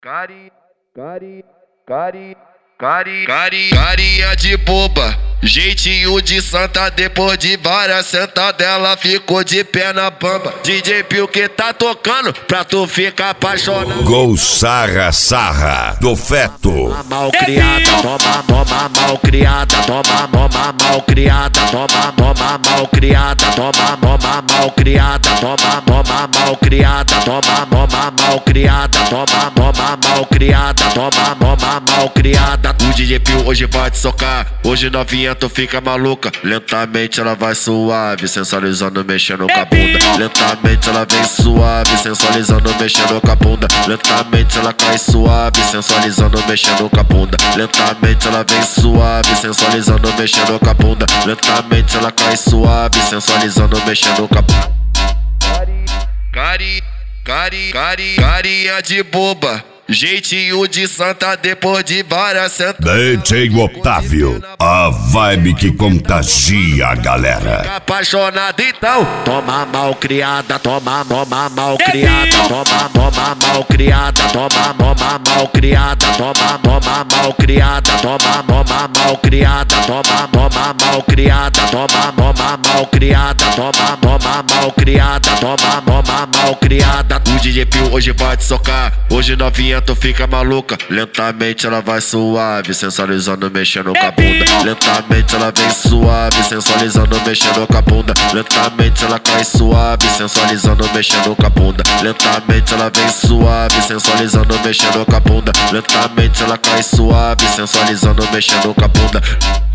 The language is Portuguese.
Carinha de boba, jeitinho de santa. Depois de várias sentadela ficou de pé na bamba. DJ Pio que tá tocando pra tu ficar apaixonado. Gol Sarra do Feto. Malcriada, toma malcriada, toma malcriada, toma malcriada, toma malcriada, toma malcriada, toma malcriada, toma malcriada, toma malcriada. O DJ Pio hoje vai te socar, hoje novinha tu fica maluca. Lentamente ela vai suave, sensualizando, mexendo com a bunda. Lentamente ela vem suave, sensualizando, mexendo com a bunda. Lentamente ela cai suave, sensualizando, mexendo com a bunda. Lentamente ela vem suave, sensualizando, mexendo com a bunda. Lentamente ela cai suave, sensualizando, mexendo com a bunda. Carinha de boba, jeitinho de santa. Depois de várias sentadas, DJ Otávio, a vibe que contagia a galera. Apaixonado então, toma malcriada, toma malcriada, toma malcriada, toma malcriada, toma malcriada, toma malcriada, toma malcriada, toma malcriada, toma malcriada, toma malcriada. O DJ Pio hoje vai te socar, hoje novinha tu fica maluca. Lentamente ela vai suave, sensualizando, mexendo com a bunda. Lentamente ela vem suave, sensualizando, mexendo com a bunda. Lentamente ela cai suave, sensualizando, mexendo com a bunda. Lentamente ela vem suave, sensualizando, mexendo com a bunda. Lentamente ela cai suave, sensualizando, mexendo com a bunda.